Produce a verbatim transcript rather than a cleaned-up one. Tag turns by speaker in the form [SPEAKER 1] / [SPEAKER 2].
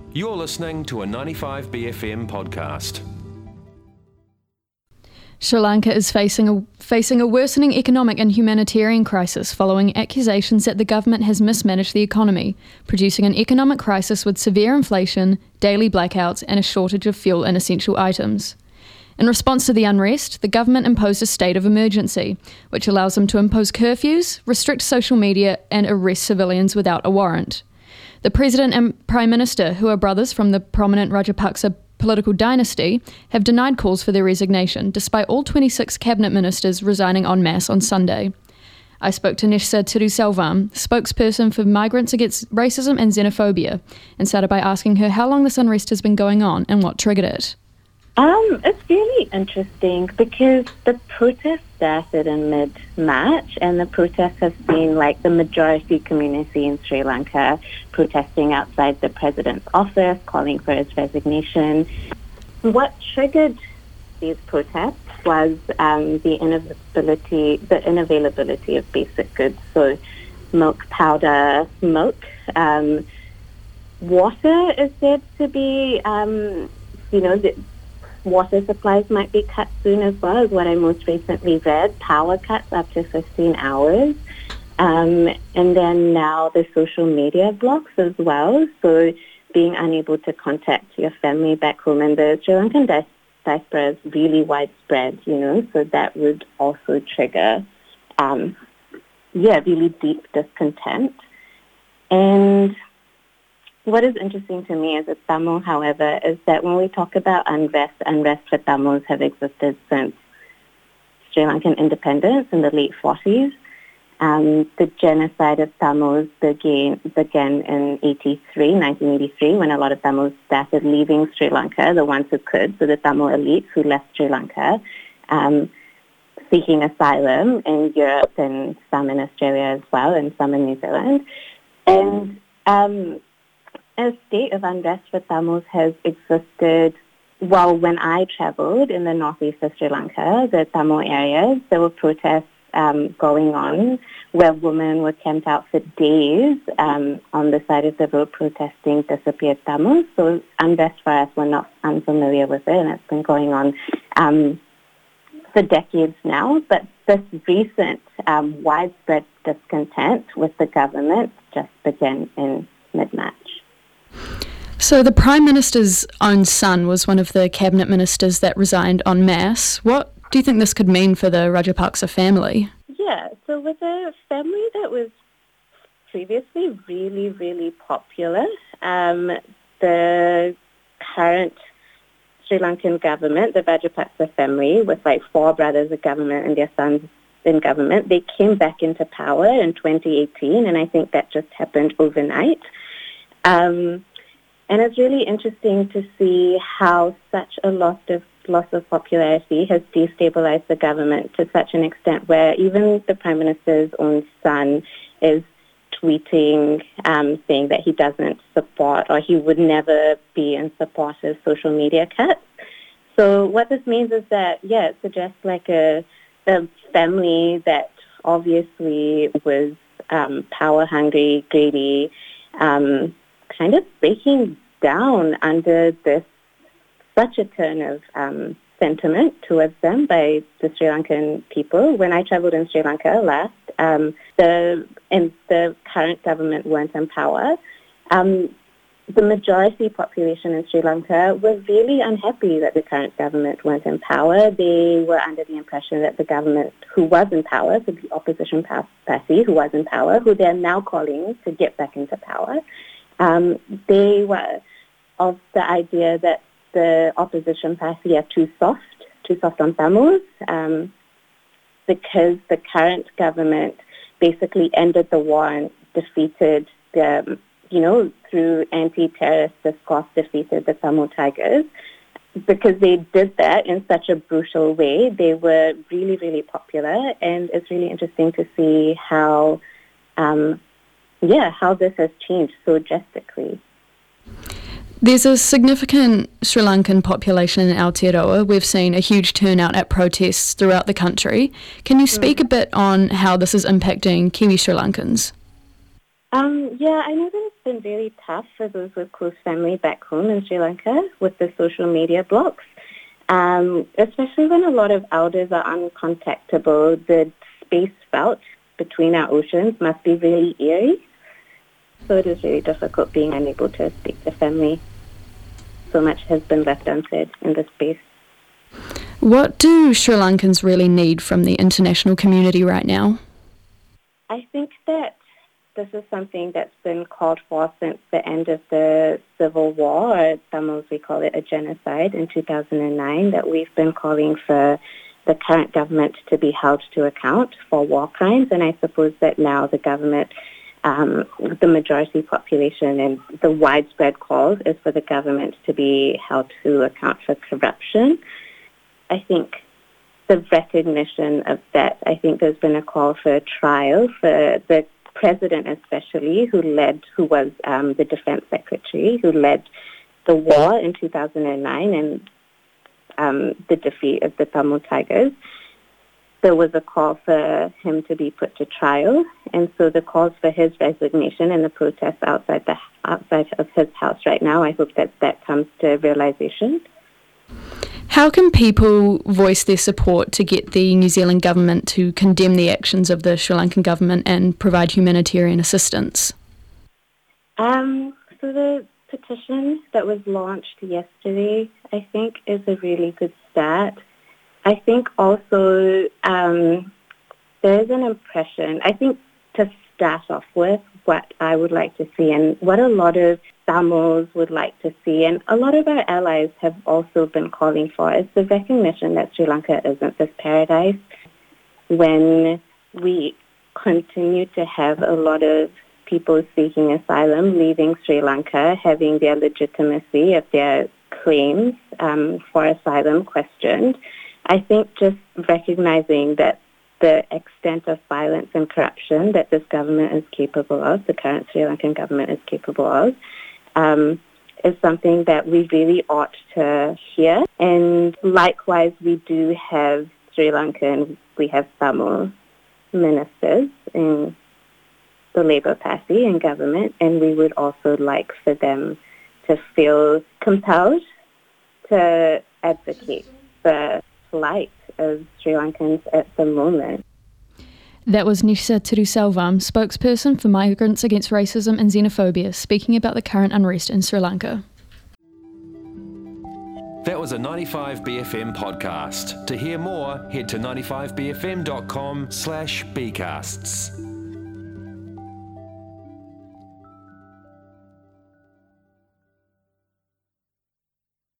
[SPEAKER 1] You're listening to a ninety-five B F M podcast.
[SPEAKER 2] Sri Lanka is facing a, facing a worsening economic and humanitarian crisis following accusations that the government has mismanaged the economy, producing an economic crisis with severe inflation, daily blackouts, and a shortage of fuel and essential items. In response to the unrest, the government imposed a state of emergency, which allows them to impose curfews, restrict social media, and arrest civilians without a warrant. The President and Prime Minister, who are brothers from the prominent Rajapaksa political dynasty, have denied calls for their resignation, despite all twenty-six cabinet ministers resigning en masse on Sunday. I spoke to Neshsa Tiruselvam, spokesperson for Migrants Against Racism and Xenophobia, and started by asking her how long this unrest has been going on and what triggered it.
[SPEAKER 3] Um, it's really interesting because the protest started in mid-March, and the protests have been like the majority community in Sri Lanka protesting outside the president's office, calling for his resignation. What triggered these protests was um, the inability, the unavailability of basic goods, so milk powder, milk. Um, water is said to be, um, you know, the, water supplies might be cut soon as well, as what I most recently read. Power cuts up to fifteen hours. Um, and then now the social media blocks as well. So being unable to contact your family back home. And the Sri Lankan di- diaspora is really widespread, you know, so that would also trigger, um, yeah, really deep discontent. And what is interesting to me as a Tamil, however, is that when we talk about unrest, unrest for Tamils have existed since Sri Lankan independence in the late forties. Um, the genocide of Tamils began, began in eighty-three, nineteen eighty-three, when a lot of Tamils started leaving Sri Lanka, the ones who could, so the Tamil elites who left Sri Lanka, um, seeking asylum in Europe and some in Australia as well, and some in New Zealand. And um, a state of unrest for Tamils has existed, well, when I travelled in the northeast of Sri Lanka, the Tamil areas, there were protests um, going on where women were camped out for days um, on the side of the road protesting disappeared Tamils. So unrest for us, we're not unfamiliar with it, and it's been going on um, for decades now. But this recent um, widespread discontent with the government just began in mid-March.
[SPEAKER 2] So the Prime Minister's own son was one of the cabinet ministers that resigned en masse. What do you think this could mean for the Rajapaksa family?
[SPEAKER 3] Yeah, so with a family that was previously really, really popular, um, the current Sri Lankan government, the Rajapaksa family, with like four brothers in government and their sons in government, they came back into power in twenty eighteen, and I think that just happened overnight. Um, and it's really interesting to see how such a loss of loss of popularity has destabilized the government to such an extent where even the Prime Minister's own son is tweeting, um, saying that he doesn't support or he would never be in support of social media cuts. So what this means is that, yeah, it suggests like a, a family that obviously was um, power-hungry, greedy, um, kind of breaking down under this such a turn of um, sentiment towards them by the Sri Lankan people. When I travelled in Sri Lanka last, um, the and the current government weren't in power. Um, the majority population in Sri Lanka were really unhappy that the current government weren't in power. They were under the impression that the government who was in power, so the opposition party who was in power, who they're now calling to get back into power, um, they were of the idea that the opposition party are too soft, too soft on Tamils, um, because the current government basically ended the war and defeated the, you know, through anti-terrorist discourse, defeated the Tamil Tigers. Because they did that in such a brutal way, they were really, really popular, and it's really interesting to see how, um, yeah, how this has changed so drastically.
[SPEAKER 2] There's a significant Sri Lankan population in Aotearoa. We've seen a huge turnout at protests throughout the country. Can you speak mm. a bit on how this is impacting Kiwi Sri Lankans?
[SPEAKER 3] Um, yeah, I know there's been really tough for those with close family back home in Sri Lanka with the social media blocks, um, especially when a lot of elders are uncontactable. The space felt between our oceans must be really eerie. So it is really difficult being unable to speak to family. So much has been left unsaid in this space.
[SPEAKER 2] What do Sri Lankans really need from the international community right now?
[SPEAKER 3] I think that this is something that's been called for since the end of the Civil War, or Tamils we call it a genocide, in two thousand nine, that we've been calling for the current government to be held to account for war crimes. And I suppose that now the government, um, the majority population and the widespread calls is for the government to be held to account for corruption. I think the recognition of that, I think there's been a call for a trial for the president especially, who led, who was um, the defense secretary, who led the war in two thousand nine and um, the defeat of the Tamil Tigers. There was a call for him to be put to trial, and so the calls for his resignation and the protests outside the outside of his house right now, I hope that that comes to realization.
[SPEAKER 2] How can people voice their support to get the New Zealand government to condemn the actions of the Sri Lankan government and provide humanitarian assistance?
[SPEAKER 3] Um, so the petition that was launched yesterday, I think, is a really good start. I think also um, there is an impression, I think to start off with, what I would like to see and what a lot of Tamils would like to see, and a lot of our allies have also been calling for, is the recognition that Sri Lanka isn't this paradise. When we continue to have a lot of people seeking asylum leaving Sri Lanka, having their legitimacy of their claims um, for asylum questioned, I think just recognizing that the extent of violence and corruption that this government is capable of, the current Sri Lankan government is capable of, um, is something that we really ought to hear. And likewise, we do have Sri Lankan, we have Tamil ministers in the Labour Party and government, and we would also like for them to feel compelled to advocate the plight of Sri Lankans at the moment.
[SPEAKER 2] That was Nisha Tiruselvam, spokesperson for Migrants Against Racism and Xenophobia, speaking about the current unrest in Sri Lanka.
[SPEAKER 1] That was a ninety-five B F M podcast. To hear more, head to ninety-five b f m dot com slash bcasts.